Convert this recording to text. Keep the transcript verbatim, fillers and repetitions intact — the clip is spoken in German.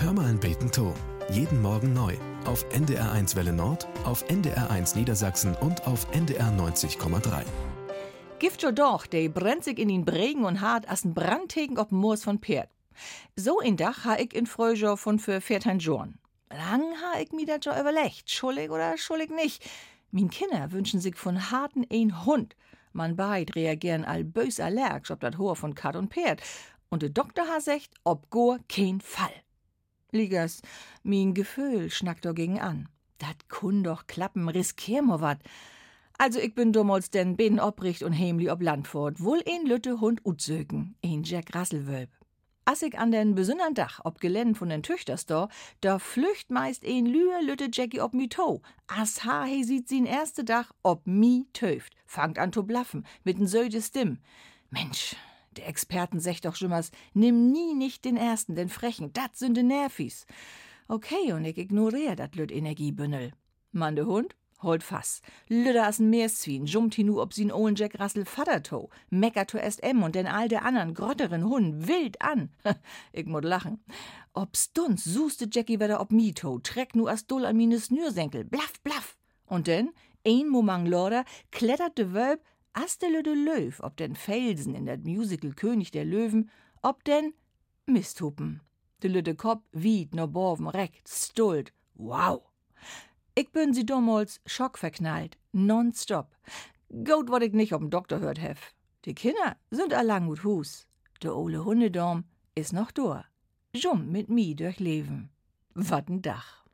Hör mal ein Beten to. Jeden Morgen neu. Auf N D R eins Welle Nord, auf N D R eins Niedersachsen und auf N D R neunzig Komma drei. Gift jo doch, de brennt sich in den Bregen und hart as n Brandtegen ob Moos von Pferd. So in Dach ha ich in Fröjo von für vierzehn Jorn. Lang ha ich mi dat jo überlegt, schuldig oder schuldig nicht. Min Kinder wünschen sich von harten ein Hund. Man beid reagieren all bös allergisch ob dat Hoher von Kat und Pferd. Und de Doktor ha secht, ob Goa kein Fall. Liegers, min Gefühl schnackt do gegen an. Dat kun doch klappen, riskier mo wat. Also ich bin dummals denn bin obricht und heimli ob Landfort, wohl ein Lütte Hund utsöken, ein Jack Rasselwölb. As ich an den besündern Dach ob Gelände von den Tüchters da, da flücht meist ein lüe Lütte Jackie ob mi to. As ha he sieht sie'n erste Dach ob mi töft, fangt an zu blaffen, mit n söde Stimm. Mensch, der Experten sech doch schimmers, nimm nie nicht den ersten, den frechen, dat sind de Nervis. Okay, und ich ignoriere dat Lüt Energiebündel. Mann de Hund? Holt Fass. Lüder as n Meerszwien, jumpt hinu ob sin ohlen Jack Russell Vaterto, meckert to erst em und den all der andern grotteren Hund wild an. Ich mod lachen. Ob's duns suste Jackie wieder ob mi to, treck nu as dull an mine Snürsenkel, blaff, blaff. Und denn, ein Momang Lorder, klettert de Wölb as de Lüde Löw ob den Felsen in dat Musical König der Löwen, ob den Misthupen. De Lüde Kopp wied no borven reckt, stullt. Wow! Ich bin sie damals schockverknallt, nonstop. Gut, wat ich nicht ob'n Doktor hört hef. Die Kinder sind allang gut Hus. Der ole Hundedorm is noch da. Jum mit mi durch Leben. Wat n Dach.